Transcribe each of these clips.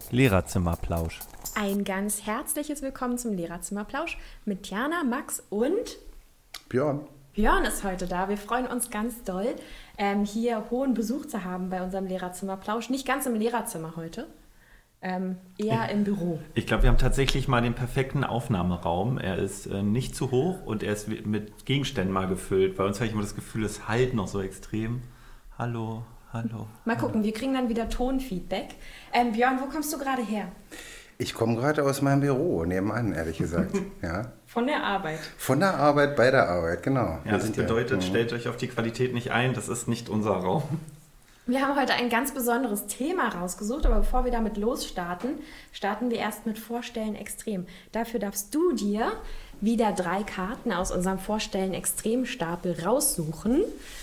Lehrerzimmerplausch. Ein ganz herzliches Willkommen zum Lehrerzimmerplausch mit Jana, Max und Björn. Björn ist heute da. Wir freuen uns ganz doll, hier hohen Besuch zu haben bei unserem Lehrerzimmerplausch. Nicht ganz im Lehrerzimmer heute, eher im Büro. Ich glaube, wir haben tatsächlich mal den perfekten Aufnahmeraum. Er ist nicht zu hoch und er ist mit Gegenständen mal gefüllt. Bei uns habe ich immer das Gefühl, es halt noch so extrem. Hallo. Mal gucken, wir kriegen dann wieder Tonfeedback. Björn, wo kommst du gerade her? Ich komme gerade aus meinem Büro nebenan, ehrlich gesagt. Ja. Von der Arbeit. Von der Arbeit, bei der Arbeit, genau. Ja, das bedeutet, stellt euch auf die Qualität nicht ein, das ist nicht unser Raum. Wir haben heute ein ganz besonderes Thema rausgesucht, aber bevor wir damit losstarten, starten wir erst mit Vorstellen extrem. Dafür darfst du dir wieder 3 Karten aus unserem Vorstellen extrem Stapel raussuchen,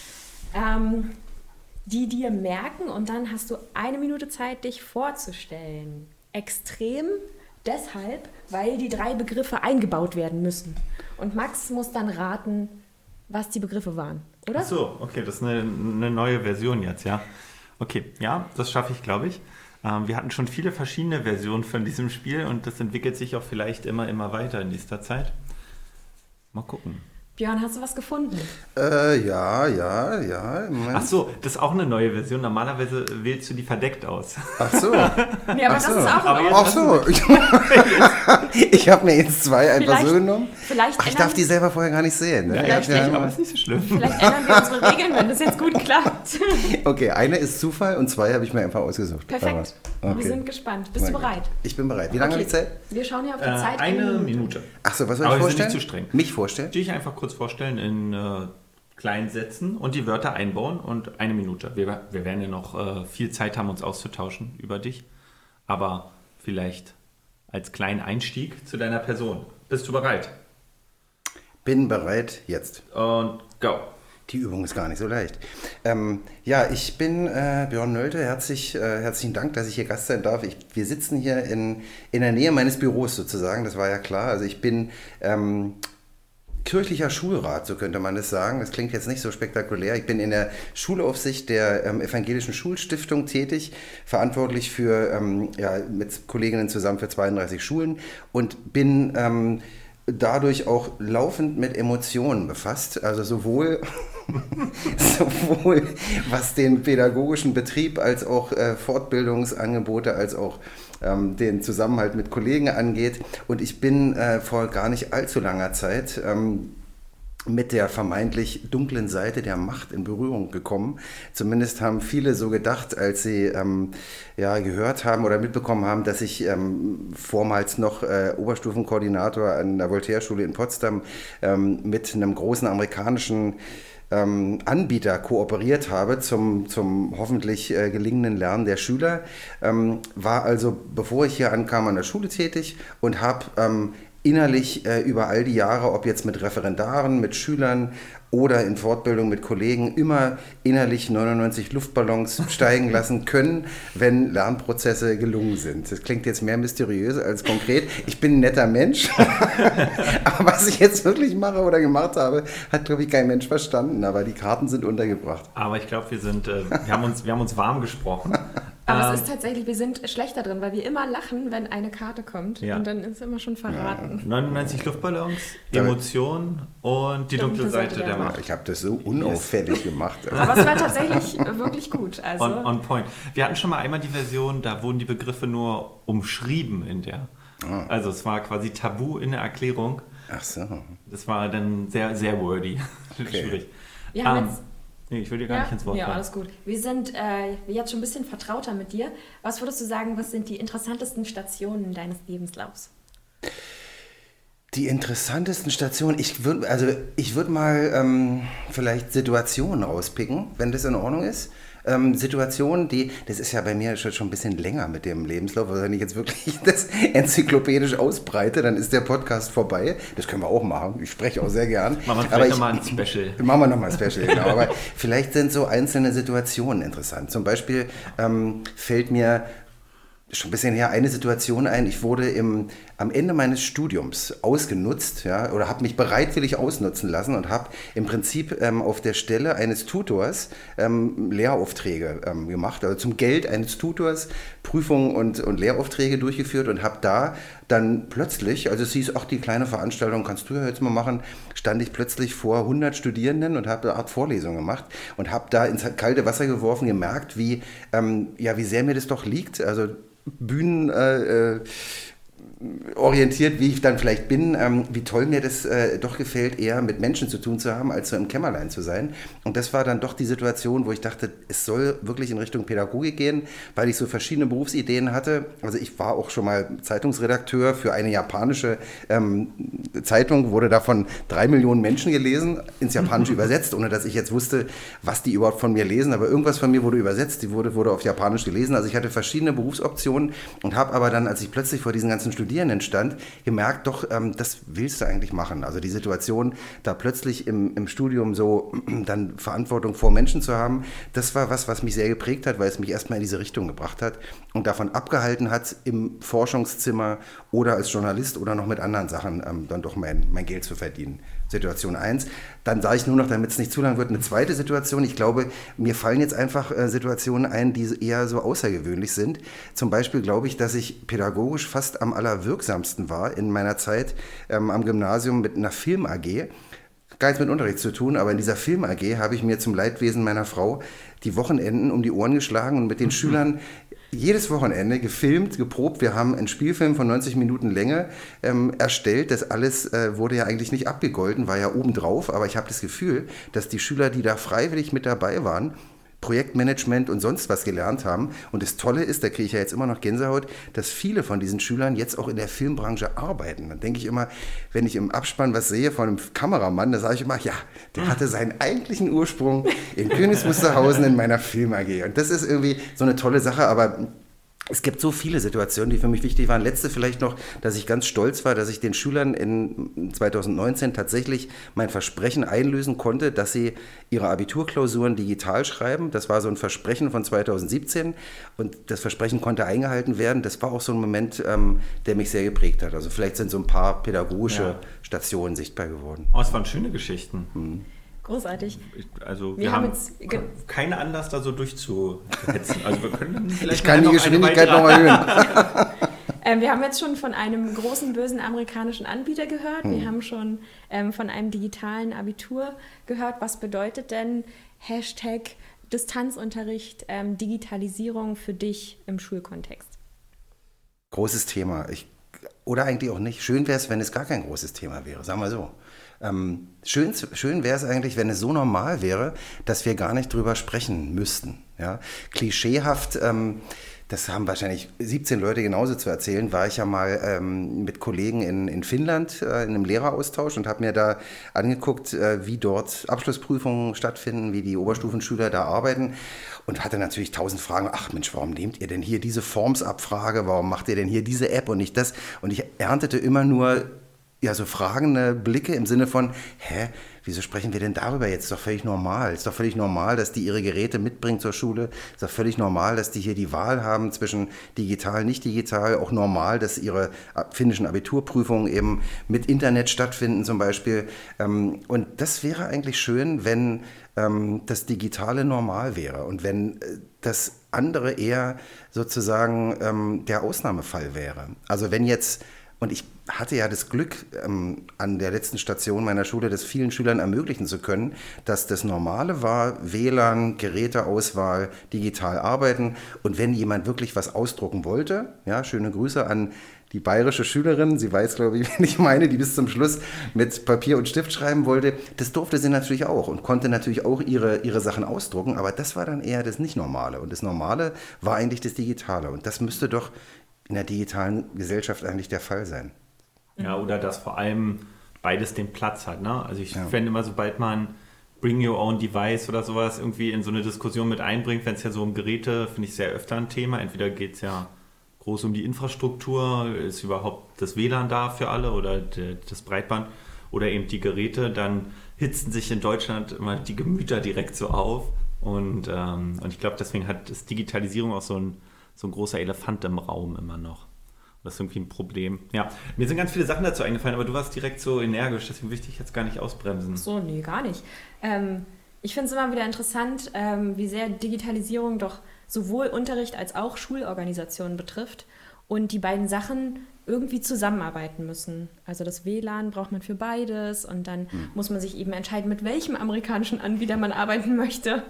die dir merken, und dann hast du 1 Minute Zeit, dich vorzustellen. Extrem deshalb, weil die 3 Begriffe eingebaut werden müssen. Und Max muss dann raten, was die Begriffe waren, oder? Ach so, okay, das ist eine neue Version jetzt, ja. Okay, ja, das schaffe ich, glaube ich. Wir hatten schon viele verschiedene Versionen von diesem Spiel und das entwickelt sich auch vielleicht immer weiter in nächster Zeit. Mal gucken. Björn, hast du was gefunden? Ja. Moment. Ach so, das ist auch eine neue Version. Normalerweise wählst du die verdeckt aus. Ach so. Nee, aber das ist auch in Ordnung. Ach so. Ich habe mir jetzt 2 einfach so genommen. Ach, ich darf die selber vorher gar nicht sehen. Ne? Ja, aber ist nicht so schlimm. Vielleicht ändern wir unsere Regeln, wenn das jetzt gut klappt. Okay, eine ist Zufall und 2 habe ich mir einfach ausgesucht. Perfekt. Okay. Wir sind gespannt. Bist du bereit? Ich bin bereit. Wie lange habe ich Zeit? Wir schauen hier auf die Zeit. 1 Minute. Ach so, was soll Aber ich wir vorstellen? sind nicht zu streng. Mich vorstellen? Dich einfach kurz vorstellen in kleinen Sätzen und die Wörter einbauen und 1 Minute. Wir werden ja noch viel Zeit haben, uns auszutauschen über dich, aber vielleicht als kleinen Einstieg zu deiner Person. Bist du bereit? Bin bereit, jetzt. Und go. Die Übung ist gar nicht so leicht. Ja, ich bin Björn Nölte. Herzlichen Dank, dass ich hier Gast sein darf. Wir sitzen hier in der Nähe meines Büros sozusagen, das war ja klar. Also ich bin kirchlicher Schulrat, so könnte man das sagen. Das klingt jetzt nicht so spektakulär. Ich bin in der Schulaufsicht der Evangelischen Schulstiftung tätig, verantwortlich für, mit Kolleginnen zusammen für 32 Schulen und bin dadurch auch laufend mit Emotionen befasst. Also sowohl was den pädagogischen Betrieb als auch Fortbildungsangebote als auch den Zusammenhalt mit Kollegen angeht. Und ich bin vor gar nicht allzu langer Zeit mit der vermeintlich dunklen Seite der Macht in Berührung gekommen. Zumindest haben viele so gedacht, als sie gehört haben oder mitbekommen haben, dass ich vormals noch Oberstufenkoordinator an der Voltaire-Schule in Potsdam mit einem großen amerikanischen Anbieter kooperiert habe zum hoffentlich gelingenden Lernen der Schüler, war also, bevor ich hier ankam, an der Schule tätig und habe innerlich über all die Jahre, ob jetzt mit Referendaren, mit Schülern oder in Fortbildung mit Kollegen, immer innerlich 99 Luftballons steigen lassen können, wenn Lernprozesse gelungen sind. Das klingt jetzt mehr mysteriös als konkret. Ich bin ein netter Mensch, aber was ich jetzt wirklich mache oder gemacht habe, hat, glaube ich, kein Mensch verstanden, aber die Karten sind untergebracht. Aber ich glaube, wir haben uns warm gesprochen. Aber es ist tatsächlich, wir sind schlechter drin, weil wir immer lachen, wenn eine Karte kommt. Ja. Und dann ist es immer schon verraten. 99 Luftballons, Emotionen und die dunkle Seite der Macht. Ich habe das so unauffällig gemacht. Aber es war tatsächlich wirklich gut. Also. On point. Wir hatten schon mal einmal die Version, da wurden die Begriffe nur umschrieben in der. Also es war quasi Tabu in der Erklärung. Ach so. Das war dann sehr, sehr wordy. Okay. Schwierig. Wir haben jetzt ich will dir gar nicht ins Wort fallen. Ja, alles gut. Wir sind jetzt schon ein bisschen vertrauter mit dir. Was würdest du sagen, was sind die interessantesten Stationen deines Lebenslaufs? Die interessantesten Stationen, ich würde mal vielleicht Situationen rauspicken, wenn das in Ordnung ist. Situationen, das ist ja bei mir schon ein bisschen länger mit dem Lebenslauf, also wenn ich jetzt wirklich das enzyklopädisch ausbreite, dann ist der Podcast vorbei. Das können wir auch machen, ich spreche auch sehr gern. Machen wir vielleicht nochmal ein Special. Machen wir nochmal ein Special, genau. Aber vielleicht sind so einzelne Situationen interessant. Zum Beispiel fällt mir schon ein bisschen her eine Situation ein. Ich wurde am Ende meines Studiums ausgenutzt, ja, oder habe mich bereitwillig ausnutzen lassen und habe im Prinzip auf der Stelle eines Tutors Lehraufträge gemacht, also zum Geld eines Tutors Prüfungen und Lehraufträge durchgeführt und habe da dann plötzlich, also es hieß, ach, die kleine Veranstaltung kannst du ja jetzt mal machen, stand ich plötzlich vor 100 Studierenden und habe eine Art Vorlesung gemacht und habe da ins kalte Wasser geworfen, gemerkt, wie sehr mir das doch liegt, also Bühnen orientiert, wie ich dann vielleicht bin, wie toll mir das doch gefällt, eher mit Menschen zu tun zu haben, als so im Kämmerlein zu sein. Und das war dann doch die Situation, wo ich dachte, es soll wirklich in Richtung Pädagogik gehen, weil ich so verschiedene Berufsideen hatte. Also ich war auch schon mal Zeitungsredakteur für eine japanische Zeitung, wurde davon 3 Millionen Menschen gelesen, ins Japanische übersetzt, ohne dass ich jetzt wusste, was die überhaupt von mir lesen. Aber irgendwas von mir wurde übersetzt, die wurde auf Japanisch gelesen. Also ich hatte verschiedene Berufsoptionen und habe aber dann, als ich plötzlich vor diesen ganzen Studierenden stand, gemerkt, doch, das willst du eigentlich machen. Also die Situation, da plötzlich im Studium so dann Verantwortung vor Menschen zu haben, das war was mich sehr geprägt hat, weil es mich erstmal in diese Richtung gebracht hat und davon abgehalten hat, im Forschungszimmer oder als Journalist oder noch mit anderen Sachen dann doch mein Geld zu verdienen. Situation 1. Dann sage ich nur noch, damit es nicht zu lang wird, eine zweite Situation. Ich glaube, mir fallen jetzt einfach Situationen ein, die eher so außergewöhnlich sind. Zum Beispiel glaube ich, dass ich pädagogisch fast am allerwirksamsten war in meiner Zeit am Gymnasium mit einer Film-AG. Gar nichts mit Unterricht zu tun, aber in dieser Film-AG habe ich mir zum Leidwesen meiner Frau die Wochenenden um die Ohren geschlagen und mit den Schülern jedes Wochenende gefilmt, geprobt. Wir haben einen Spielfilm von 90 Minuten Länge erstellt. Das alles wurde ja eigentlich nicht abgegolten, war ja obendrauf. Aber ich habe das Gefühl, dass die Schüler, die da freiwillig mit dabei waren, Projektmanagement und sonst was gelernt haben. Und das Tolle ist, da kriege ich ja jetzt immer noch Gänsehaut, dass viele von diesen Schülern jetzt auch in der Filmbranche arbeiten. Dann denke ich immer, wenn ich im Abspann was sehe von einem Kameramann, da sage ich immer, ja, der hatte seinen eigentlichen Ursprung in Königs Wusterhausen in meiner Film-AG. Und das ist irgendwie so eine tolle Sache, aber es gibt so viele Situationen, die für mich wichtig waren. Letzte vielleicht noch, dass ich ganz stolz war, dass ich den Schülern in 2019 tatsächlich mein Versprechen einlösen konnte, dass sie ihre Abiturklausuren digital schreiben. Das war so ein Versprechen von 2017 und das Versprechen konnte eingehalten werden. Das war auch so ein Moment, der mich sehr geprägt hat. Also vielleicht sind so ein paar pädagogische Stationen sichtbar geworden. Oh, es waren schöne Geschichten. Großartig. Also wir haben jetzt keinen Anlass, da so durchzuhetzen. Also wir können vielleicht ich kann die Geschwindigkeit noch erhöhen. Wir haben jetzt schon von einem großen, bösen amerikanischen Anbieter gehört. Wir haben schon von einem digitalen Abitur gehört. Was bedeutet denn #Distanzunterricht, Digitalisierung für dich im Schulkontext? Großes Thema. Oder eigentlich auch nicht. Schön wäre es, wenn es gar kein großes Thema wäre. Sagen wir so. Schön wäre es eigentlich, wenn es so normal wäre, dass wir gar nicht drüber sprechen müssten. Ja? Klischeehaft, das haben wahrscheinlich 17 Leute genauso zu erzählen, war ich ja mal mit Kollegen in Finnland in einem Lehreraustausch und habe mir da angeguckt, wie dort Abschlussprüfungen stattfinden, wie die Oberstufenschüler da arbeiten und hatte natürlich 1000 Fragen. Ach Mensch, warum nehmt ihr denn hier diese Formsabfrage? Warum macht ihr denn hier diese App und nicht das? Und ich erntete immer nur so fragende Blicke im Sinne von, wieso sprechen wir denn darüber jetzt? Ist doch völlig normal. Ist doch völlig normal, dass die ihre Geräte mitbringen zur Schule. Ist doch völlig normal, dass die hier die Wahl haben zwischen digital, nicht digital. Auch normal, dass ihre finnischen Abiturprüfungen eben mit Internet stattfinden zum Beispiel. Und das wäre eigentlich schön, wenn das Digitale normal wäre und wenn das andere eher sozusagen der Ausnahmefall wäre. Also wenn jetzt und ich hatte ja das Glück, an der letzten Station meiner Schule das vielen Schülern ermöglichen zu können, dass das Normale war, WLAN, Geräteauswahl, digital arbeiten. Und wenn jemand wirklich was ausdrucken wollte, ja, schöne Grüße an die bayerische Schülerin, sie weiß, glaube ich, wen ich meine, die bis zum Schluss mit Papier und Stift schreiben wollte, das durfte sie natürlich auch und konnte natürlich auch ihre Sachen ausdrucken. Aber das war dann eher das Nicht-Normale. Und das Normale war eigentlich das Digitale. Und das müsste doch in der digitalen Gesellschaft eigentlich der Fall sein. Ja, oder dass vor allem beides den Platz hat. Ne? Also ich fände immer, sobald man Bring Your Own Device oder sowas irgendwie in so eine Diskussion mit einbringt, wenn es ja so um Geräte, finde ich sehr öfter ein Thema. Entweder geht es ja groß um die Infrastruktur, ist überhaupt das WLAN da für alle oder das Breitband oder eben die Geräte, dann hitzen sich in Deutschland immer die Gemüter direkt so auf. Und ich glaube, deswegen hat das Digitalisierung auch so so ein großer Elefant im Raum immer noch. Das ist irgendwie ein Problem. Ja, mir sind ganz viele Sachen dazu eingefallen, aber du warst direkt so energisch, deswegen will ich dich jetzt gar nicht ausbremsen. So, nee, gar nicht. Ich finde es immer wieder interessant, wie sehr Digitalisierung doch sowohl Unterricht als auch Schulorganisationen betrifft und die beiden Sachen irgendwie zusammenarbeiten müssen. Also das WLAN braucht man für beides und dann muss man sich eben entscheiden, mit welchem amerikanischen Anbieter man arbeiten möchte.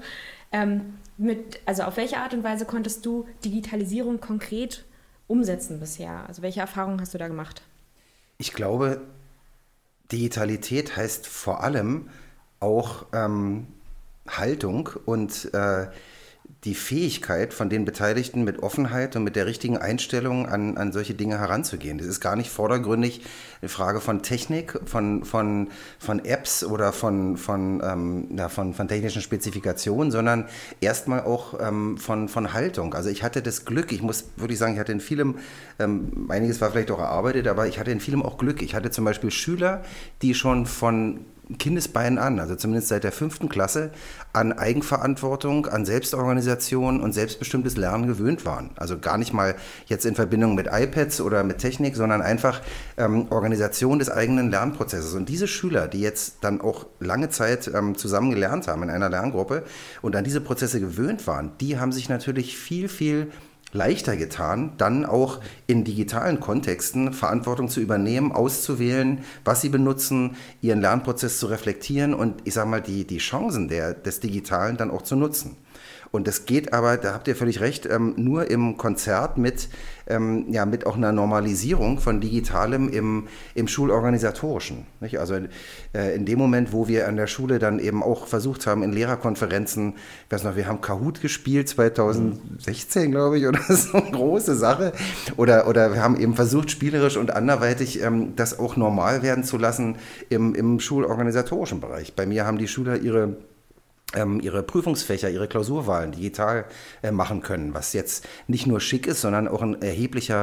Also auf welche Art und Weise konntest du Digitalisierung konkret umsetzen bisher? Also welche Erfahrungen hast du da gemacht? Ich glaube, Digitalität heißt vor allem auch Haltung und die Fähigkeit von den Beteiligten mit Offenheit und mit der richtigen Einstellung an solche Dinge heranzugehen. Das ist gar nicht vordergründig eine Frage von Technik, von Apps oder von technischen Spezifikationen, sondern erstmal auch von Haltung. Also ich hatte das Glück, ich muss wirklich sagen, ich hatte in vielem, einiges war vielleicht auch erarbeitet, aber ich hatte in vielem auch Glück. Ich hatte zum Beispiel Schüler, die schon von Kindesbeinen an, also zumindest seit der 5. Klasse, an Eigenverantwortung, an Selbstorganisation und selbstbestimmtes Lernen gewöhnt waren. Also gar nicht mal jetzt in Verbindung mit iPads oder mit Technik, sondern einfach Organisation des eigenen Lernprozesses. Und diese Schüler, die jetzt dann auch lange Zeit zusammen gelernt haben in einer Lerngruppe und an diese Prozesse gewöhnt waren, die haben sich natürlich viel, viel leichter getan, dann auch in digitalen Kontexten Verantwortung zu übernehmen, auszuwählen, was sie benutzen, ihren Lernprozess zu reflektieren und ich sage mal, die Chancen des Digitalen dann auch zu nutzen. Und das geht aber, da habt ihr völlig recht, nur im Konzert mit auch einer Normalisierung von Digitalem im Schulorganisatorischen. Nicht? Also in dem Moment, wo wir an der Schule dann eben auch versucht haben, in Lehrerkonferenzen, ich weiß noch, wir haben Kahoot gespielt 2016, glaube ich, oder so, eine große Sache. Oder wir haben eben versucht, spielerisch und anderweitig das auch normal werden zu lassen im schulorganisatorischen Bereich. Bei mir haben die Schüler ihre Prüfungsfächer, ihre Klausurwahlen digital machen können, was jetzt nicht nur schick ist, sondern auch eine erhebliche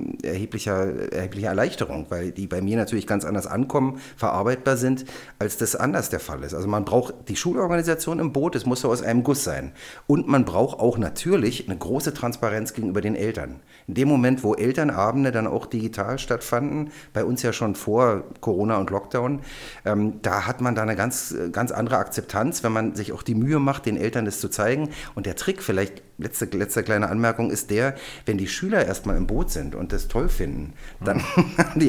Erleichterung, weil die bei mir natürlich ganz anders ankommen, verarbeitbar sind, als das anders der Fall ist. Also man braucht die Schulorganisation im Boot, es muss so aus einem Guss sein. Und man braucht auch natürlich eine große Transparenz gegenüber den Eltern. In dem Moment, wo Elternabende dann auch digital stattfanden, bei uns ja schon vor Corona und Lockdown, da hat man da eine ganz, ganz andere Akzeptanz, wenn man sich auch die Mühe macht, den Eltern das zu zeigen. Und der Trick, vielleicht letzte kleine Anmerkung, ist der, wenn die Schüler erstmal im Boot sind und das toll finden, dann haben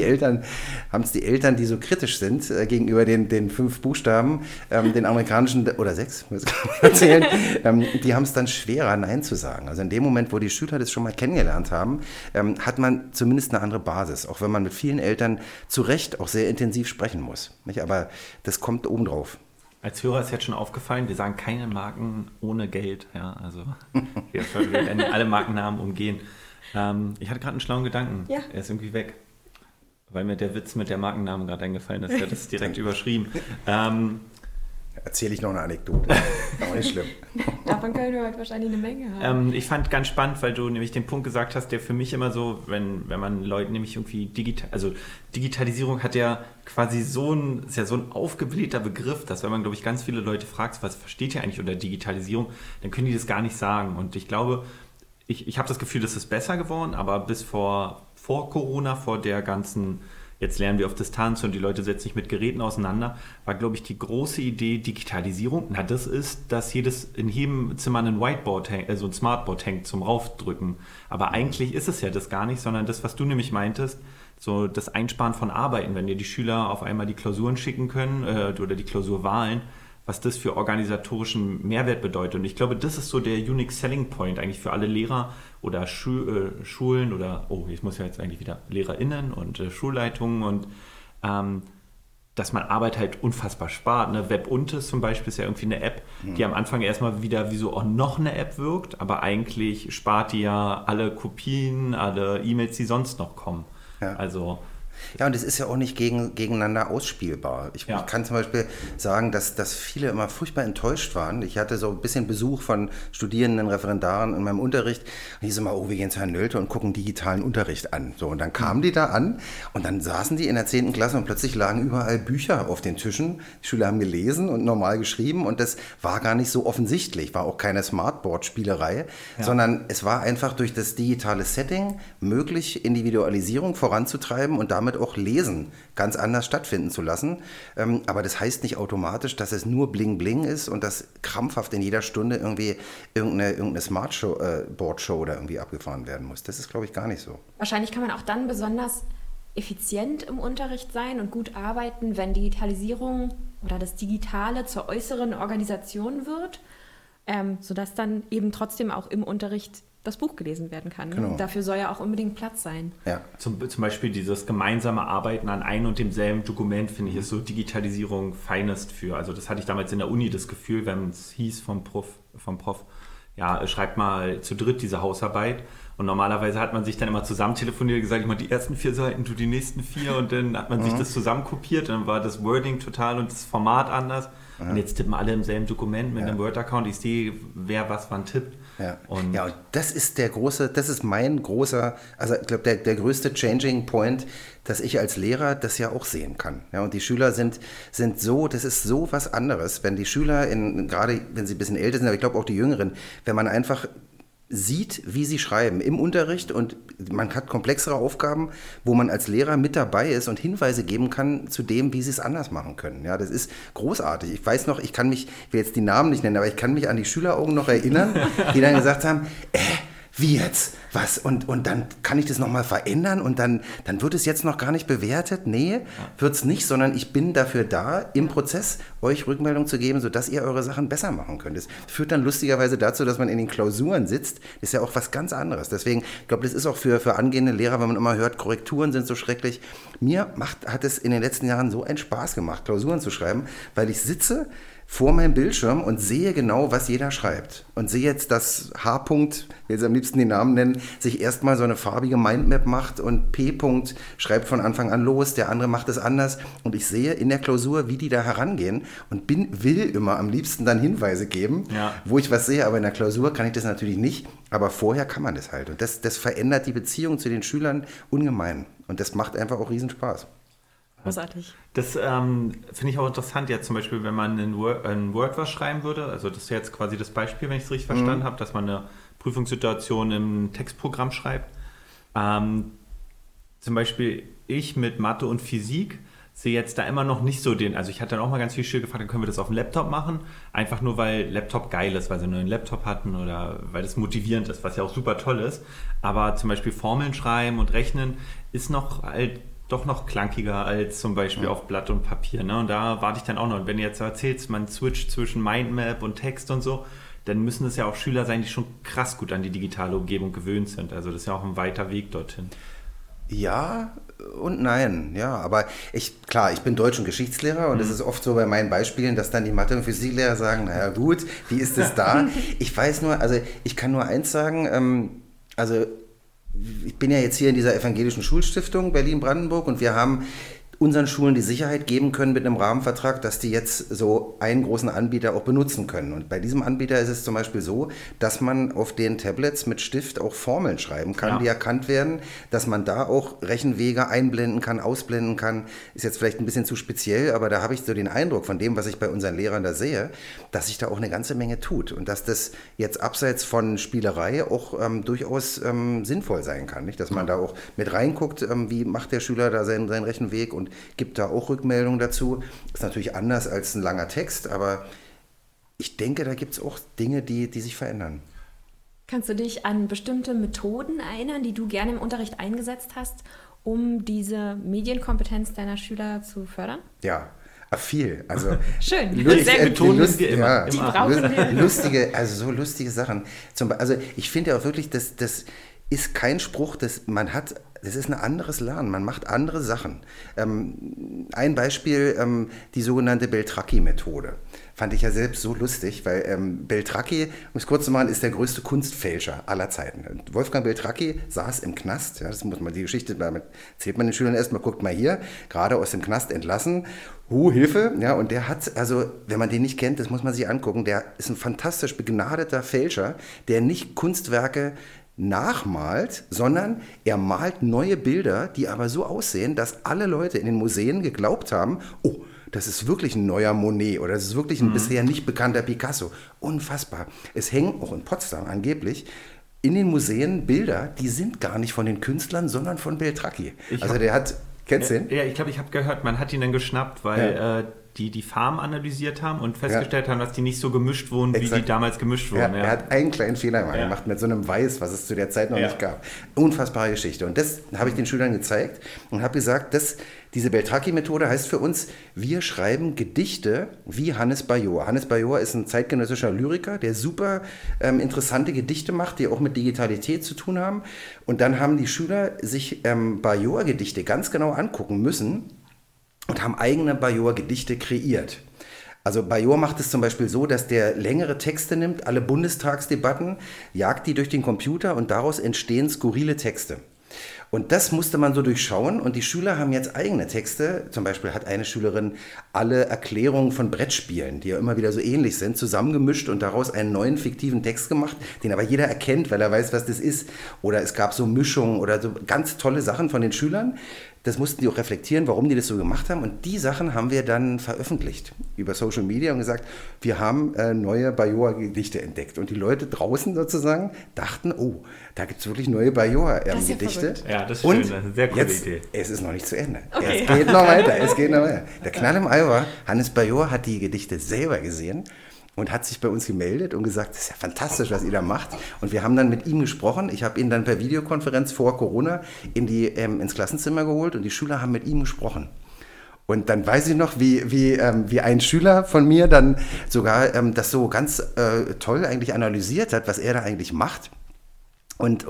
es die Eltern, die so kritisch sind gegenüber den 5 Buchstaben, den amerikanischen, oder 6, muss ich erzählen, die haben es dann schwerer, Nein zu sagen. Also in dem Moment, wo die Schüler das schon mal kennengelernt haben, hat man zumindest eine andere Basis, auch wenn man mit vielen Eltern zu Recht auch sehr intensiv sprechen muss. Nicht? Aber das kommt obendrauf. Als Hörer ist jetzt schon aufgefallen, wir sagen keine Marken ohne Geld. Ja, also wir werden alle Markennamen umgehen. Ich hatte gerade einen schlauen Gedanken. Ja. Er ist irgendwie weg. Weil mir der Witz mit der Markennamen gerade eingefallen ist. Er hat das direkt überschrieben. Erzähle ich noch eine Anekdote. Auch nicht schlimm. Davon können wir heute wahrscheinlich eine Menge haben. Ich fand ganz spannend, weil du nämlich den Punkt gesagt hast, der für mich immer so, wenn man Leuten nämlich irgendwie Digitalisierung hat ja quasi ist so ein aufgeblähter Begriff, dass wenn man, glaube ich, ganz viele Leute fragt, was versteht ihr eigentlich unter Digitalisierung, dann können die das gar nicht sagen. Und ich glaube, ich habe das Gefühl, das ist besser geworden, aber bis vor Corona, vor der ganzen jetzt lernen wir auf Distanz und die Leute setzen sich mit Geräten auseinander, war, glaube ich, die große Idee Digitalisierung. Na, das ist, dass in jedem Zimmer ein Whiteboard hängt, also ein Smartboard hängt zum Raufdrücken. Aber eigentlich ist es ja das gar nicht, sondern das, was du nämlich meintest, so das Einsparen von Arbeiten, wenn dir die Schüler auf einmal die Klausuren schicken können oder die Klausurwahlen, was das für organisatorischen Mehrwert bedeutet. Und ich glaube, das ist so der Unique Selling Point eigentlich für alle Lehrer oder Schulen oder, ich muss ja jetzt eigentlich wieder LehrerInnen und Schulleitungen und dass man Arbeit halt unfassbar spart. Ne? WebUntes zum Beispiel ist ja irgendwie eine App, die am Anfang erstmal wieder wie so auch noch eine App wirkt, aber eigentlich spart die ja alle Kopien, alle E-Mails, die sonst noch kommen. Ja. Also Ja, und es ist ja auch nicht gegeneinander ausspielbar. Ich kann zum Beispiel sagen, dass viele immer furchtbar enttäuscht waren. Ich hatte so ein bisschen Besuch von Studierenden, Referendaren in meinem Unterricht. Und die so mal, wir gehen zu Herrn Nölte und gucken digitalen Unterricht an. So, und dann kamen die da an und dann saßen die in der 10. Klasse und plötzlich lagen überall Bücher auf den Tischen. Die Schüler haben gelesen und normal geschrieben und das war gar nicht so offensichtlich. War auch keine Smartboard-Spielerei, sondern es war einfach durch das digitale Setting möglich, Individualisierung voranzutreiben und damit auch Lesen ganz anders stattfinden zu lassen. Aber das heißt nicht automatisch, dass es nur Bling-Bling ist und dass krampfhaft in jeder Stunde irgendwie irgendeine Smartboard-Show da irgendwie abgefahren werden muss. Das ist, glaube ich, gar nicht so. Wahrscheinlich kann man auch dann besonders effizient im Unterricht sein und gut arbeiten, wenn Digitalisierung oder das Digitale zur äußeren Organisation wird, sodass dann eben trotzdem auch im Unterricht das Buch gelesen werden kann. Genau. Dafür soll ja auch unbedingt Platz sein. Ja. Zum Beispiel dieses gemeinsame Arbeiten an einem und demselben Dokument, finde ich, ist so Digitalisierung finest für. Also das hatte ich damals in der Uni das Gefühl, wenn es hieß vom Prof, ja, schreibt mal zu dritt diese Hausarbeit. Und normalerweise hat man sich dann immer zusammen telefoniert und gesagt, ich mache die ersten 4 Seiten, du die nächsten 4 und dann hat man sich das zusammen kopiert, dann war das Wording total und das Format anders. Und jetzt tippen alle im selben Dokument mit einem Word-Account. Ich sehe, wer was wann tippt. Ja, und das ist mein großer, also ich glaube, der größte Changing Point, dass ich als Lehrer das ja auch sehen kann. Ja, und die Schüler sind so, das ist so was anderes, wenn die Schüler, gerade wenn sie ein bisschen älter sind, aber ich glaube auch die Jüngeren, wenn man einfach sieht, wie sie schreiben im Unterricht und man hat komplexere Aufgaben, wo man als Lehrer mit dabei ist und Hinweise geben kann zu dem, wie sie es anders machen können. Ja, das ist großartig. Ich weiß noch, ich will jetzt die Namen nicht nennen, aber ich kann mich an die Schüleraugen noch erinnern, die dann gesagt haben, wie jetzt? Was? Und dann kann ich das nochmal verändern und dann wird es jetzt noch gar nicht bewertet? Nee, wird es nicht, sondern ich bin dafür da, im Prozess euch Rückmeldung zu geben, sodass ihr eure Sachen besser machen könnt. Das führt dann lustigerweise dazu, dass man in den Klausuren sitzt. Das ist ja auch was ganz anderes. Deswegen, ich glaube, das ist auch für angehende Lehrer, wenn man immer hört, Korrekturen sind so schrecklich. Mir hat es in den letzten Jahren so einen Spaß gemacht, Klausuren zu schreiben, weil ich sitze vor meinem Bildschirm und sehe genau, was jeder schreibt. Und sehe jetzt, dass H. ich will es am liebsten den Namen nennen, sich erstmal so eine farbige Mindmap macht und P. schreibt von Anfang an los, der andere macht es anders. Und ich sehe in der Klausur, wie die da herangehen und will immer am liebsten dann Hinweise geben, wo ich was sehe. Aber in der Klausur kann ich das natürlich nicht. Aber vorher kann man das halt. Und das verändert die Beziehung zu den Schülern ungemein. Und das macht einfach auch riesen Spaß. Großartig. Das finde ich auch interessant, jetzt zum Beispiel, wenn man in Word was schreiben würde, also das ist jetzt quasi das Beispiel, wenn ich es richtig verstanden habe, dass man eine Prüfungssituation im Textprogramm schreibt. Zum Beispiel ich mit Mathe und Physik sehe jetzt da immer noch nicht so also ich hatte dann auch mal ganz viel Schüler gefragt, dann können wir das auf dem Laptop machen, einfach nur weil Laptop geil ist, weil sie einen neuen Laptop hatten oder weil das motivierend ist, was ja auch super toll ist, aber zum Beispiel Formeln schreiben und rechnen ist noch doch noch klankiger als zum Beispiel auf Blatt und Papier. Ne? Und da warte ich dann auch noch. Und wenn du jetzt erzählst, man switcht zwischen Mindmap und Text und so, dann müssen es ja auch Schüler sein, die schon krass gut an die digitale Umgebung gewöhnt sind. Also das ist ja auch ein weiter Weg dorthin. Ja und nein, ja, aber ich bin Deutsch- und Geschichtslehrer und es ist oft so bei meinen Beispielen, dass dann die Mathe- und Physiklehrer sagen, naja gut, wie ist es da? Ich weiß nur, also ich kann nur eins sagen, ich bin ja jetzt hier in dieser evangelischen Schulstiftung Berlin-Brandenburg und wir haben unseren Schulen die Sicherheit geben können mit einem Rahmenvertrag, dass die jetzt so einen großen Anbieter auch benutzen können. Und bei diesem Anbieter ist es zum Beispiel so, dass man auf den Tablets mit Stift auch Formeln schreiben kann, die erkannt werden, dass man da auch Rechenwege einblenden kann, ausblenden kann. Ist jetzt vielleicht ein bisschen zu speziell, aber da habe ich so den Eindruck von dem, was ich bei unseren Lehrern da sehe, dass sich da auch eine ganze Menge tut und dass das jetzt abseits von Spielerei auch durchaus sinnvoll sein kann. Nicht? Dass man da auch mit reinguckt, wie macht der Schüler da seinen Rechenweg und gibt da auch Rückmeldungen dazu. Ist natürlich anders als ein langer Text, aber ich denke, da gibt es auch Dinge, die sich verändern. Kannst du dich an bestimmte Methoden erinnern, die du gerne im Unterricht eingesetzt hast, um diese Medienkompetenz deiner Schüler zu fördern? Ja. Viel. Also schön. Sehr gut. Wir immer. Die brauchen wir. So lustige Sachen. Also ich finde ja auch wirklich, das ist kein Spruch, man hat das ist ein anderes Lernen, man macht andere Sachen. Ein Beispiel, die sogenannte Beltracchi-Methode. Fand ich ja selbst so lustig, weil Beltracchi, um es kurz zu machen, ist der größte Kunstfälscher aller Zeiten. Wolfgang Beltracchi saß im Knast, ja, das muss man, die Geschichte, damit erzählt man den Schülern erstmal, guckt mal hier, gerade aus dem Knast entlassen, Hilfe, ja, und der hat, also wenn man den nicht kennt, das muss man sich angucken, der ist ein fantastisch begnadeter Fälscher, der nicht Kunstwerke nachmalt, sondern er malt neue Bilder, die aber so aussehen, dass alle Leute in den Museen geglaubt haben, oh, das ist wirklich ein neuer Monet oder das ist wirklich ein bisher nicht bekannter Picasso. Unfassbar. Es hängen auch in Potsdam angeblich in den Museen Bilder, die sind gar nicht von den Künstlern, sondern von Beltracchi. Also der hat, kennst du den? Ja, ich glaube, ich habe gehört, man hat ihn dann geschnappt, weil die Farben analysiert haben und festgestellt haben, dass die nicht so gemischt wurden, wie die damals gemischt wurden. Er hat einen kleinen Fehler gemacht mit so einem Weiß, was es zu der Zeit noch nicht gab. Unfassbare Geschichte. Und das habe ich den Schülern gezeigt und habe gesagt, diese Beltracchi-Methode heißt für uns, wir schreiben Gedichte wie Hannes Bajor. Hannes Bajor ist ein zeitgenössischer Lyriker, der super interessante Gedichte macht, die auch mit Digitalität zu tun haben. Und dann haben die Schüler sich Bajor-Gedichte ganz genau angucken müssen und haben eigene Bajor-Gedichte kreiert. Also Bajor macht es zum Beispiel so, dass der längere Texte nimmt, alle Bundestagsdebatten, jagt die durch den Computer und daraus entstehen skurrile Texte. Und das musste man so durchschauen und die Schüler haben jetzt eigene Texte. Zum Beispiel hat eine Schülerin alle Erklärungen von Brettspielen, die ja immer wieder so ähnlich sind, zusammengemischt und daraus einen neuen fiktiven Text gemacht, den aber jeder erkennt, weil er weiß, was das ist. Oder es gab so Mischungen oder so ganz tolle Sachen von den Schülern. Das mussten die auch reflektieren, warum die das so gemacht haben. Und die Sachen haben wir dann veröffentlicht über Social Media und gesagt, wir haben neue Bajor-Gedichte entdeckt. Und die Leute draußen sozusagen dachten, oh, da gibt es wirklich neue Bajor-Gedichte. Ja, das ist und schön, eine sehr coole jetzt, Idee. Es ist noch nicht zu Ende. Okay. Es geht noch weiter, Der Knall im Ei war, Hannes Bajor hat die Gedichte selber gesehen und hat sich bei uns gemeldet und gesagt, das ist ja fantastisch, was ihr da macht. Und wir haben dann mit ihm gesprochen. Ich habe ihn dann per Videokonferenz vor Corona ins Klassenzimmer geholt und die Schüler haben mit ihm gesprochen. Und dann weiß ich noch, wie ein Schüler von mir dann sogar das so ganz toll eigentlich analysiert hat, was er da eigentlich macht. Und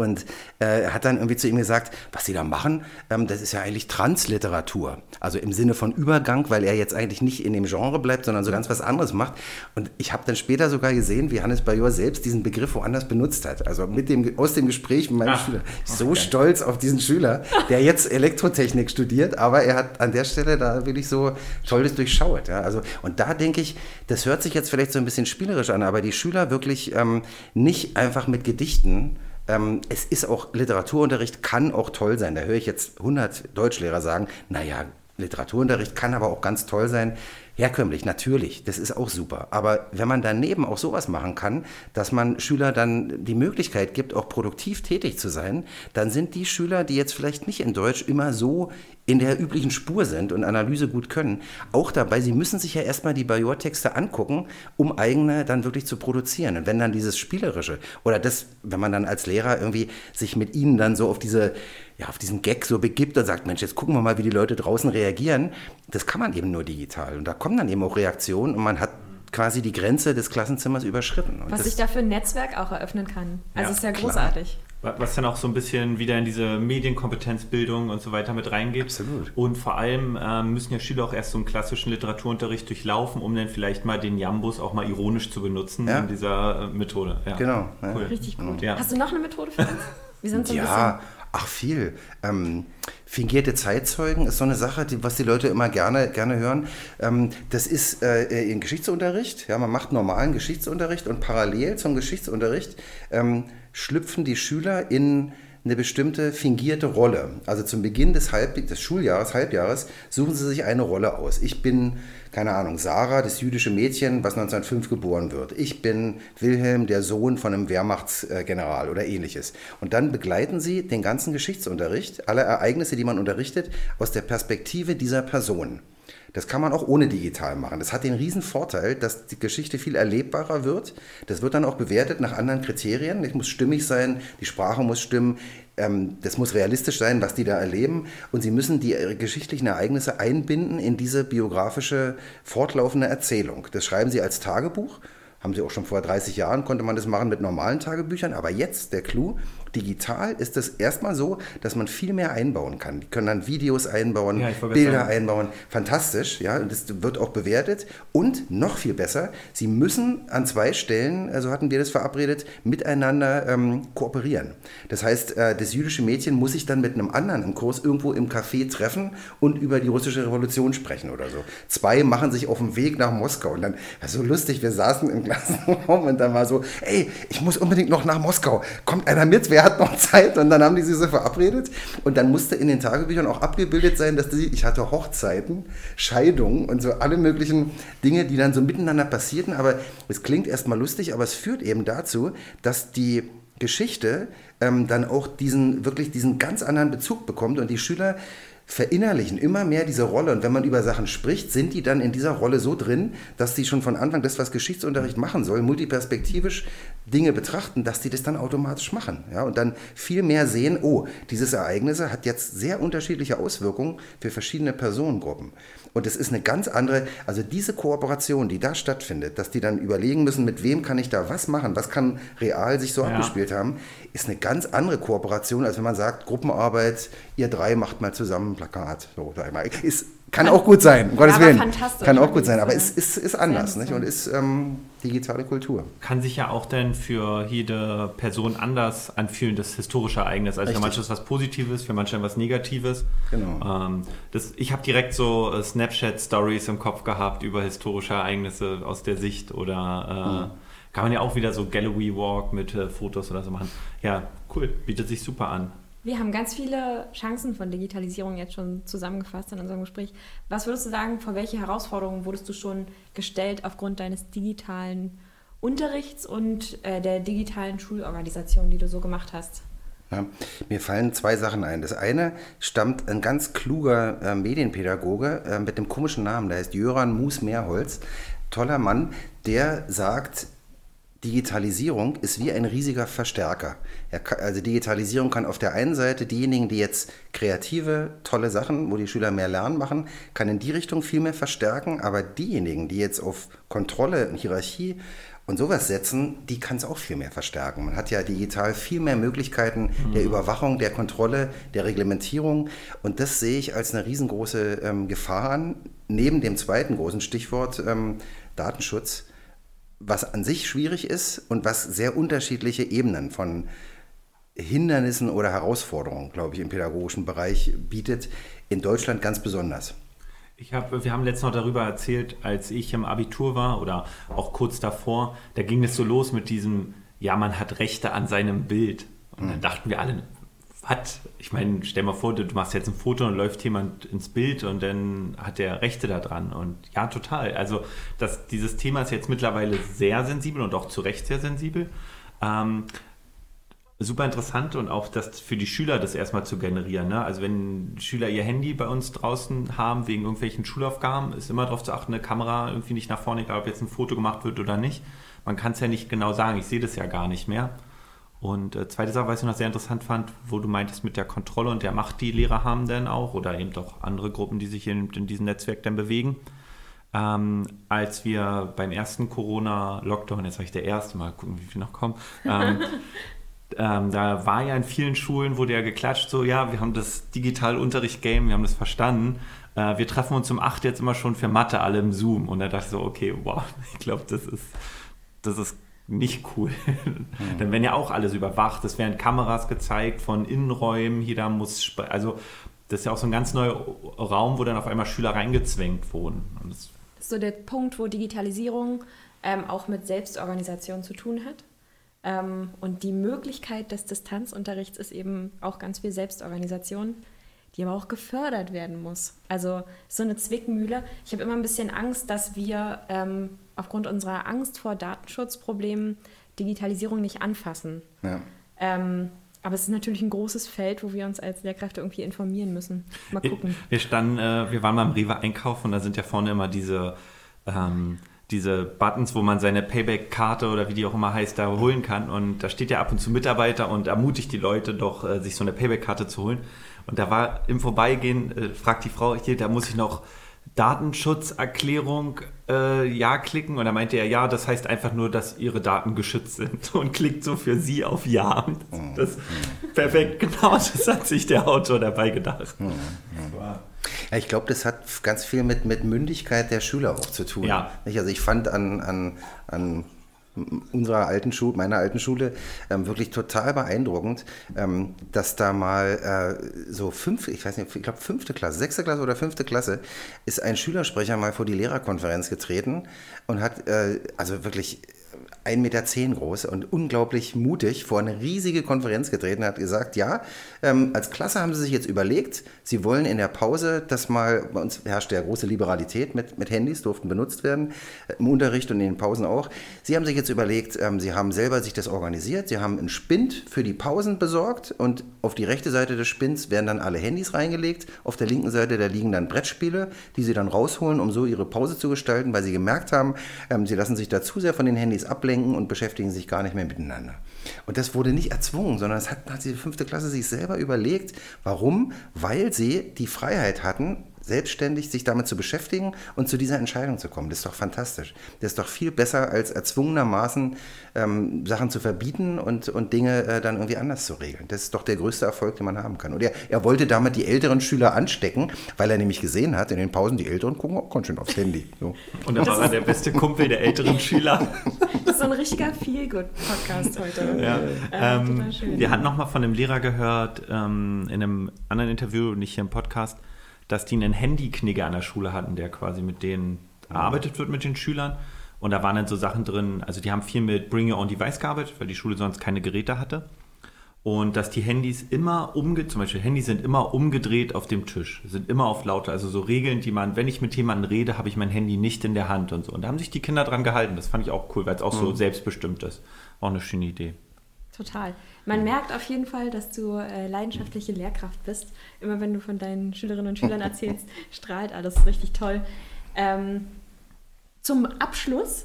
hat dann irgendwie zu ihm gesagt, was sie da machen, das ist ja eigentlich Transliteratur. Also im Sinne von Übergang, weil er jetzt eigentlich nicht in dem Genre bleibt, sondern so ganz was anderes macht. Und ich habe dann später sogar gesehen, wie Hannes Bajor selbst diesen Begriff woanders benutzt hat. Also aus dem Gespräch mit meinem Schüler. So stolz auf diesen Schüler, der jetzt Elektrotechnik studiert, aber er hat an der Stelle da wirklich so Tolles durchschaut. Ja? Also, und da denke ich, das hört sich jetzt vielleicht so ein bisschen spielerisch an, aber die Schüler wirklich nicht einfach mit Gedichten. Es ist auch, Literaturunterricht kann auch toll sein. Da höre ich jetzt 100 Deutschlehrer sagen, naja, Literaturunterricht kann aber auch ganz toll sein. Herkömmlich, natürlich, das ist auch super. Aber wenn man daneben auch sowas machen kann, dass man Schüler dann die Möglichkeit gibt, auch produktiv tätig zu sein, dann sind die Schüler, die jetzt vielleicht nicht in Deutsch immer so in der üblichen Spur sind und Analyse gut können, auch dabei, sie müssen sich ja erstmal die Bajor-Texte angucken, um eigene dann wirklich zu produzieren. Und wenn dann dieses Spielerische oder das, wenn man dann als Lehrer irgendwie sich mit ihnen dann so auf diesen Gag so begibt und sagt, Mensch, jetzt gucken wir mal, wie die Leute draußen reagieren, das kann man eben nur digital. Und da kommen dann eben auch Reaktionen und man hat quasi die Grenze des Klassenzimmers überschritten. Und was sich da für ein Netzwerk auch eröffnen kann. Also ist ja klar. großartig. Was dann auch so ein bisschen wieder in diese Medienkompetenzbildung und so weiter mit reingeht. Absolut. Und vor allem müssen ja Schüler auch erst so einen klassischen Literaturunterricht durchlaufen, um dann vielleicht mal den Jambus auch mal ironisch zu benutzen in dieser Methode. Ja. Genau. Ja. Cool. Richtig gut. Ja. Hast du noch eine Methode für uns? Wir sind so ein Ach viel. Fingierte Zeitzeugen ist so eine Sache, was die Leute immer gerne hören. Das ist im Geschichtsunterricht. Ja, man macht normalen Geschichtsunterricht und parallel zum Geschichtsunterricht schlüpfen die Schüler in eine bestimmte fingierte Rolle. Also zum Beginn des Halbjahres, suchen sie sich eine Rolle aus. Ich bin, keine Ahnung, Sarah, das jüdische Mädchen, was 1905 geboren wird. Ich bin Wilhelm, der Sohn von einem Wehrmachtsgeneral oder ähnliches. Und dann begleiten sie den ganzen Geschichtsunterricht, alle Ereignisse, die man unterrichtet, aus der Perspektive dieser Person. Das kann man auch ohne digital machen. Das hat den riesen Vorteil, dass die Geschichte viel erlebbarer wird. Das wird dann auch bewertet nach anderen Kriterien. Es muss stimmig sein, die Sprache muss stimmen, das muss realistisch sein, was die da erleben. Und sie müssen die geschichtlichen Ereignisse einbinden in diese biografische, fortlaufende Erzählung. Das schreiben sie als Tagebuch. Haben sie auch schon vor 30 Jahren, konnte man das machen mit normalen Tagebüchern. Aber jetzt, der Clou, Digital ist es erstmal so, dass man viel mehr einbauen kann. Die können dann Videos einbauen, Ja, ich wollte Bilder sagen. einbauen. Fantastisch, ja, und das wird auch bewertet. Und noch viel besser, sie müssen an 2 Stellen, so hatten wir das verabredet, miteinander kooperieren. Das heißt, das jüdische Mädchen muss sich dann mit einem anderen im Kurs irgendwo im Café treffen und über die russische Revolution sprechen oder so. 2 machen sich auf den Weg nach Moskau. Und dann war so lustig, wir saßen im Klassenraum und dann war so, ey, ich muss unbedingt noch nach Moskau. Kommt einer mit? Wer hat noch Zeit? Und dann haben die sich so verabredet. Und dann musste in den Tagebüchern auch abgebildet sein, dass ich hatte Hochzeiten, Scheidungen und so alle möglichen Dinge, die dann so miteinander passierten. Aber es klingt erstmal lustig, aber es führt eben dazu, dass die Geschichte dann auch diesen ganz anderen Bezug bekommt und die Schüler verinnerlichen immer mehr diese Rolle. Und wenn man über Sachen spricht, sind die dann in dieser Rolle so drin, dass die schon von Anfang das, was Geschichtsunterricht machen soll, multiperspektivisch Dinge betrachten, dass die das dann automatisch machen. Ja? Und dann viel mehr sehen, oh, dieses Ereignis hat jetzt sehr unterschiedliche Auswirkungen für verschiedene Personengruppen. Und es ist eine ganz andere, also diese Kooperation, die da stattfindet, dass die dann überlegen müssen, mit wem kann ich da was machen, was kann real sich so abgespielt haben, ist eine ganz andere Kooperation, als wenn man sagt, Gruppenarbeit, ihr 3 macht mal zusammen ein Plakat. So, sag ich mal. Kann auch gut sein, um Gottes Willen. Fantastisch. Kann auch gut sein, aber es ist anders, nicht? Und ist digitale Kultur. Kann sich ja auch dann für jede Person anders anfühlen, das historische Ereignis. Also für manche ist was Positives, für manche was Negatives. Genau. Ich habe direkt so Snapchat-Stories im Kopf gehabt über historische Ereignisse aus der Sicht oder kann man ja auch wieder so Gallery Walk mit Fotos oder so machen. Ja, cool, bietet sich super an. Wir haben ganz viele Chancen von Digitalisierung jetzt schon zusammengefasst in unserem Gespräch. Was würdest du sagen, vor welche Herausforderungen wurdest du schon gestellt aufgrund deines digitalen Unterrichts und der digitalen Schulorganisation, die du so gemacht hast? Ja, mir fallen 2 Sachen ein. Das eine stammt ein ganz kluger Medienpädagoge mit dem komischen Namen, der heißt Jöran Mus-Mehrholz. Toller Mann, der sagt, Digitalisierung ist wie ein riesiger Verstärker. Also Digitalisierung kann auf der einen Seite diejenigen, die jetzt kreative, tolle Sachen, wo die Schüler mehr lernen machen, kann in die Richtung viel mehr verstärken, aber diejenigen, die jetzt auf Kontrolle, Hierarchie und sowas setzen, die kann es auch viel mehr verstärken. Man hat ja digital viel mehr Möglichkeiten der Überwachung, der Kontrolle, der Reglementierung und das sehe ich als eine riesengroße Gefahr an, neben dem zweiten großen Stichwort Datenschutz, was an sich schwierig ist und was sehr unterschiedliche Ebenen von Hindernissen oder Herausforderungen, glaube ich, im pädagogischen Bereich bietet, in Deutschland ganz besonders. Wir haben letztens noch darüber erzählt, als ich im Abitur war oder auch kurz davor, da ging es so los mit diesem, ja, man hat Rechte an seinem Bild. Und dann dachten wir alle, was? Ich meine, stell mal vor, du machst jetzt ein Foto und läuft jemand ins Bild und dann hat der Rechte da dran. Und ja, total. Also dieses Thema ist jetzt mittlerweile sehr sensibel und auch zu Recht sehr sensibel. Super interessant und auch das für die Schüler das erstmal zu generieren. Ne? Also wenn Schüler ihr Handy bei uns draußen haben wegen irgendwelchen Schulaufgaben, ist immer darauf zu achten, eine Kamera irgendwie nicht nach vorne, egal ob jetzt ein Foto gemacht wird oder nicht. Man kann es ja nicht genau sagen, ich sehe das ja gar nicht mehr. Und zweite Sache, was ich noch sehr interessant fand, wo du meintest mit der Kontrolle und der Macht, die Lehrer haben dann auch oder eben auch andere Gruppen, die sich in diesem Netzwerk dann bewegen. Als wir beim ersten Corona-Lockdown, jetzt sage ich der erste, mal gucken, wie viel noch kommen, da war ja in vielen Schulen, wurde ja geklatscht, so ja, wir haben das Digital-Unterricht-Game, wir haben das verstanden. Wir treffen uns um 8 jetzt immer schon für Mathe alle im Zoom. Und da dachte ich so, okay, wow, ich glaube, das ist nicht cool. Dann werden ja auch alles überwacht, es werden Kameras gezeigt von Innenräumen, jeder muss, also das ist ja auch so ein ganz neuer Raum, wo dann auf einmal Schüler reingezwängt wurden. Und das ist so der Punkt, wo Digitalisierung auch mit Selbstorganisation zu tun hat. Und die Möglichkeit des Distanzunterrichts ist eben auch ganz viel Selbstorganisation, die aber auch gefördert werden muss. Also so eine Zwickmühle. Ich habe immer ein bisschen Angst, dass wir aufgrund unserer Angst vor Datenschutzproblemen Digitalisierung nicht anfassen. Ja. Aber es ist natürlich ein großes Feld, wo wir uns als Lehrkräfte irgendwie informieren müssen. Mal gucken. Wir waren mal im Rewe einkaufen und da sind ja vorne immer diese Buttons, wo man seine Payback-Karte oder wie die auch immer heißt, da holen kann. Und da steht ja ab und zu Mitarbeiter und ermutigt die Leute doch, sich so eine Payback-Karte zu holen. Und da war im Vorbeigehen, fragt die Frau, hier, da muss ich noch Datenschutzerklärung klicken und da meinte er, ja, das heißt einfach nur, dass ihre Daten geschützt sind und klickt so für sie auf Ja. Das perfekt, genau, das hat sich der Autor dabei gedacht. Ja, ich glaube, das hat ganz viel mit Mündigkeit der Schüler auch zu tun. Ja. Also ich fand an meiner alten Schule, wirklich total beeindruckend, dass da mal ich glaube 5. Klasse, 6. Klasse oder 5. Klasse, ist ein Schülersprecher mal vor die Lehrerkonferenz getreten und hat also wirklich 1,10 Meter groß und unglaublich mutig vor eine riesige Konferenz getreten, hat gesagt, ja, als Klasse haben sie sich jetzt überlegt, sie wollen in der Pause, bei uns herrscht ja große Liberalität mit Handys, durften benutzt werden, im Unterricht und in den Pausen auch. Sie haben sich jetzt überlegt, sie haben selber sich das organisiert, sie haben einen Spind für die Pausen besorgt und auf die rechte Seite des Spinds werden dann alle Handys reingelegt, auf der linken Seite, da liegen dann Brettspiele, die sie dann rausholen, um so ihre Pause zu gestalten, weil sie gemerkt haben, sie lassen sich da zu sehr von den Handys ablenken und beschäftigen sich gar nicht mehr miteinander. Und das wurde nicht erzwungen, sondern es hat die 5. Klasse sich selber überlegt. Warum? Weil sie die Freiheit hatten, selbstständig sich damit zu beschäftigen und zu dieser Entscheidung zu kommen. Das ist doch fantastisch. Das ist doch viel besser, als erzwungenermaßen Sachen zu verbieten und Dinge dann irgendwie anders zu regeln. Das ist doch der größte Erfolg, den man haben kann. Und er wollte damit die älteren Schüler anstecken, weil er nämlich gesehen hat, in den Pausen, die Älteren gucken auch ganz schön aufs Handy. So. Und dann war er der beste Kumpel der älteren Schüler. Das ist so ein richtiger Feel-Good-Podcast heute. Ja. Wir hatten nochmal von einem Lehrer gehört, in einem anderen Interview, nicht hier im Podcast, dass die einen Handyknigger an der Schule hatten, der quasi mit denen erarbeitet wird mit den Schülern. Und da waren dann so Sachen drin, also die haben viel mit Bring Your Own Device gearbeitet, weil die Schule sonst keine Geräte hatte. Und dass die Handys immer zum Beispiel Handys sind immer umgedreht auf dem Tisch, sind immer auf lauter, also so Regeln, die wenn ich mit jemandem rede, habe ich mein Handy nicht in der Hand und so. Und da haben sich die Kinder dran gehalten, das fand ich auch cool, weil es auch so selbstbestimmt ist. Auch eine schöne Idee. Total. Man merkt auf jeden Fall, dass du leidenschaftliche Lehrkraft bist. Immer wenn du von deinen Schülerinnen und Schülern erzählst, strahlt alles richtig toll. Zum Abschluss,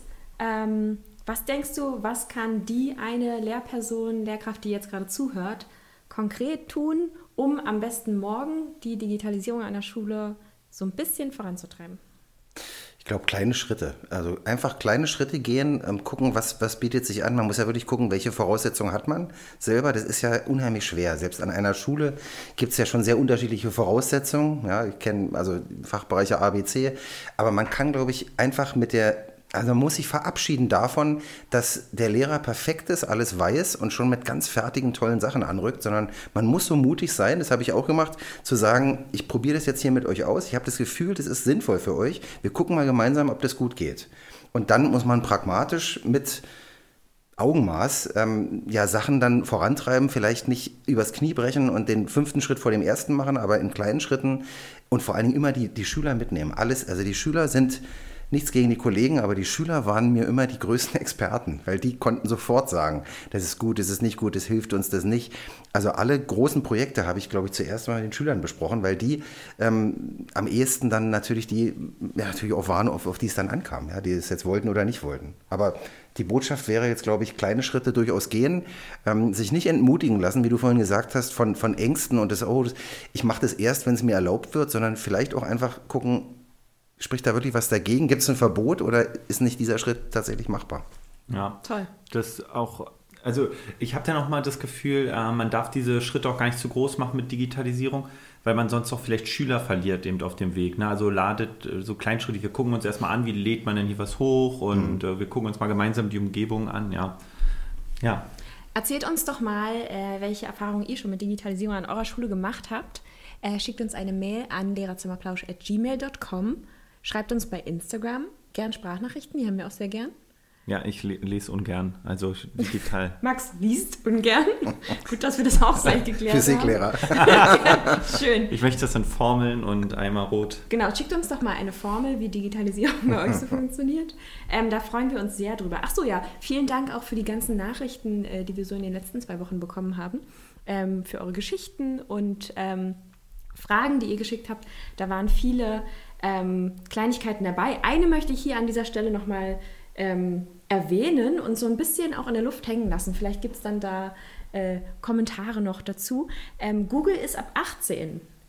was denkst du, was kann die eine Lehrkraft, die jetzt gerade zuhört, konkret tun, um am besten morgen die Digitalisierung einer Schule so ein bisschen voranzutreiben? Ich glaube, kleine Schritte. Also einfach kleine Schritte gehen, gucken, was bietet sich an. Man muss ja wirklich gucken, welche Voraussetzungen hat man selber. Das ist ja unheimlich schwer. Selbst an einer Schule gibt es ja schon sehr unterschiedliche Voraussetzungen. Ja, ich kenne also Fachbereiche A, B, C. Aber man kann, glaube ich, einfach man muss sich verabschieden davon, dass der Lehrer perfekt ist, alles weiß und schon mit ganz fertigen, tollen Sachen anrückt, sondern man muss so mutig sein, das habe ich auch gemacht, zu sagen, ich probiere das jetzt hier mit euch aus, ich habe das Gefühl, das ist sinnvoll für euch, wir gucken mal gemeinsam, ob das gut geht. Und dann muss man pragmatisch mit Augenmaß Sachen dann vorantreiben, vielleicht nicht übers Knie brechen und den 5. Schritt vor dem ersten machen, aber in kleinen Schritten und vor allen Dingen immer die Schüler mitnehmen. Alles, also die Schüler sind... Nichts gegen die Kollegen, aber die Schüler waren mir immer die größten Experten, weil die konnten sofort sagen, das ist gut, das ist nicht gut, das hilft uns, das nicht. Also alle großen Projekte habe ich, glaube ich, zuerst mal mit den Schülern besprochen, weil die am ehesten dann natürlich natürlich auch waren, auf die es dann ankam, ja, die es jetzt wollten oder nicht wollten. Aber die Botschaft wäre jetzt, glaube ich, kleine Schritte durchaus gehen, sich nicht entmutigen lassen, wie du vorhin gesagt hast, von Ängsten und ich mache das erst, wenn es mir erlaubt wird, sondern vielleicht auch einfach gucken, spricht da wirklich was dagegen? Gibt es ein Verbot oder ist nicht dieser Schritt tatsächlich machbar? Ja, toll. Das auch, also ich habe da nochmal das Gefühl, man darf diese Schritte auch gar nicht zu groß machen mit Digitalisierung, weil man sonst auch vielleicht Schüler verliert eben auf dem Weg. Ne? Also ladet so kleinschrittig, wir gucken uns erstmal an, wie lädt man denn hier was hoch und wir gucken uns mal gemeinsam die Umgebung an. Ja. Erzählt uns doch mal, welche Erfahrungen ihr schon mit Digitalisierung an eurer Schule gemacht habt. Schickt uns eine Mail an lehrerzimmerplausch@gmail.com. Schreibt uns bei Instagram, gern Sprachnachrichten, die haben wir auch sehr gern. Ja, ich lese ungern, also digital. Max liest ungern. Gut, dass wir das auch gleich geklärt Physiklehrer. haben. Schön. Ich möchte das in Formeln und einmal rot. Genau, schickt uns doch mal eine Formel, wie Digitalisierung bei euch so funktioniert. Da freuen wir uns sehr drüber. Ach so, ja, vielen Dank auch für die ganzen Nachrichten, die wir so in den letzten 2 Wochen bekommen haben. Für eure Geschichten und Fragen, die ihr geschickt habt. Da waren viele Kleinigkeiten dabei. Eine möchte ich hier an dieser Stelle nochmal erwähnen und so ein bisschen auch in der Luft hängen lassen. Vielleicht gibt es dann da Kommentare noch dazu. Google ist ab 18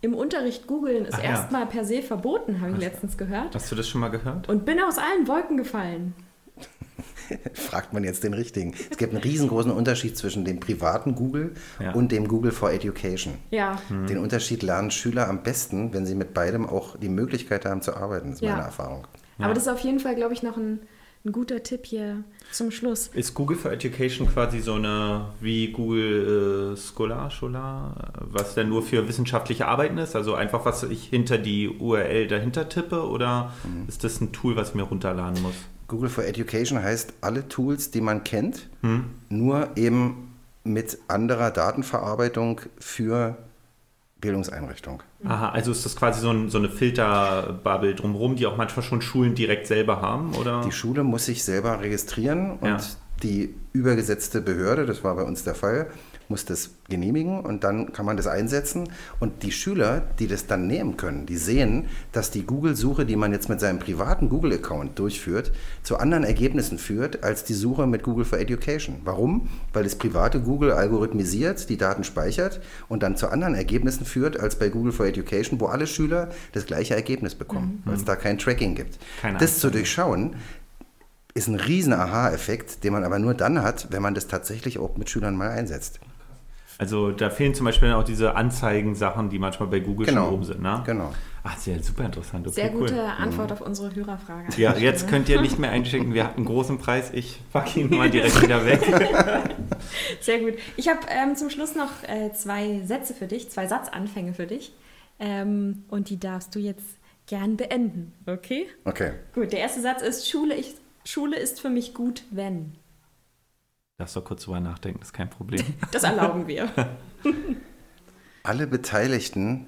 im Unterricht googeln ist erstmal per se verboten, habe ich letztens gehört. Hast du das schon mal gehört? Und bin aus allen Wolken gefallen. Fragt man jetzt den Richtigen. Es gibt einen riesengroßen Unterschied zwischen dem privaten Google und dem Google for Education. Ja. Den Unterschied lernen Schüler am besten, wenn sie mit beidem auch die Möglichkeit haben zu arbeiten. Das ist meine Erfahrung. Aber das ist auf jeden Fall, glaube ich, noch ein guter Tipp hier zum Schluss. Ist Google for Education quasi so eine wie Google Scholar, was denn nur für wissenschaftliche Arbeiten ist? Also einfach, was ich hinter die URL dahinter tippe? Oder ist das ein Tool, was ich mir runterladen muss? Google for Education heißt alle Tools, die man kennt, nur eben mit anderer Datenverarbeitung für Bildungseinrichtungen. Aha, also ist das quasi so eine Filterbubble drumherum, die auch manchmal schon Schulen direkt selber haben, oder? Die Schule muss sich selber registrieren und die übergesetzte Behörde, das war bei uns der Fall, muss das genehmigen und dann kann man das einsetzen. Und die Schüler, die das dann nehmen können, die sehen, dass die Google-Suche, die man jetzt mit seinem privaten Google-Account durchführt, zu anderen Ergebnissen führt als die Suche mit Google for Education. Warum? Weil das private Google algorithmisiert, die Daten speichert und dann zu anderen Ergebnissen führt als bei Google for Education, wo alle Schüler das gleiche Ergebnis bekommen, weil es da kein Tracking gibt. Das zu durchschauen, ist ein riesen Aha-Effekt, den man aber nur dann hat, wenn man das tatsächlich auch mit Schülern mal einsetzt. Also da fehlen zum Beispiel auch diese Anzeigen-Sachen, die manchmal bei Google schon oben sind, ne? Genau. Ach, sehr super interessant. Okay, sehr gute Antwort auf unsere Hörerfrage. Ja, jetzt könnt ihr nicht mehr einschicken, wir hatten einen großen Preis, ich pack ihn mal direkt wieder weg. Sehr gut. Ich habe zum Schluss noch 2 Sätze für dich, 2 Satzanfänge für dich und die darfst du jetzt gern beenden, okay? Okay. Gut, der erste Satz ist, Schule ist für mich gut, wenn... Darfst du kurz drüber nachdenken, das ist kein Problem. Das erlauben wir. Alle Beteiligten...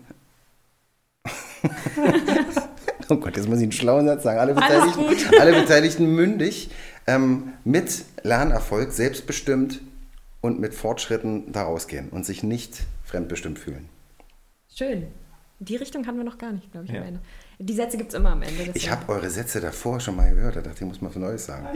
Oh Gott, jetzt muss ich einen schlauen Satz sagen. Alle Beteiligten mündig, mit Lernerfolg selbstbestimmt und mit Fortschritten daraus gehen und sich nicht fremdbestimmt fühlen. Schön. Die Richtung hatten wir noch gar nicht, glaube ich, am Ende. Die Sätze gibt es immer am Ende. Ich habe eure Sätze davor schon mal gehört, da dachte ich, muss man was Neues sagen.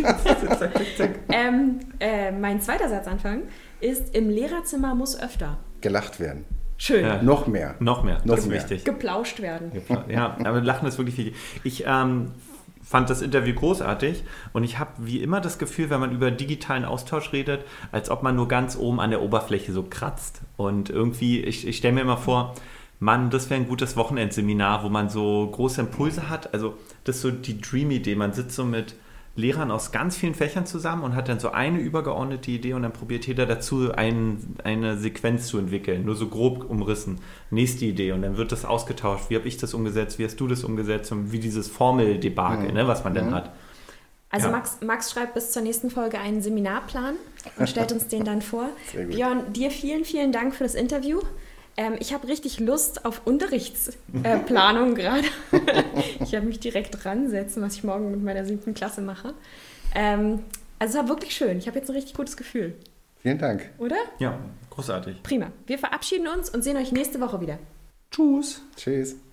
Mein zweiter Satzanfang ist, im Lehrerzimmer muss öfter gelacht werden. Schön. Ja. Noch mehr. Das ist wichtig. Geplauscht werden. Ja, aber Lachen ist wirklich wichtig. Ich fand das Interview großartig und ich habe wie immer das Gefühl, wenn man über digitalen Austausch redet, als ob man nur ganz oben an der Oberfläche so kratzt. Und irgendwie, ich stelle mir immer vor, Mann, das wäre ein gutes Wochenendseminar, wo man so große Impulse hat. Also das ist so die Dream-Idee. Man sitzt so mit Lehrern aus ganz vielen Fächern zusammen und hat dann so eine übergeordnete Idee und dann probiert jeder dazu eine Sequenz zu entwickeln, nur so grob umrissen. Nächste Idee und dann wird das ausgetauscht. Wie habe ich das umgesetzt? Wie hast du das umgesetzt? Und wie dieses Formeldebakel, was man dann hat. Also Max schreibt bis zur nächsten Folge einen Seminarplan und stellt uns den dann vor. Björn, dir vielen, vielen Dank für das Interview. Ich habe richtig Lust auf Unterrichtsplanung gerade. Ich habe mich direkt ransetzen, was ich morgen mit meiner 7. Klasse mache. Also es war wirklich schön. Ich habe jetzt ein richtig gutes Gefühl. Vielen Dank. Oder? Ja, großartig. Prima. Wir verabschieden uns und sehen euch nächste Woche wieder. Tschüss. Tschüss.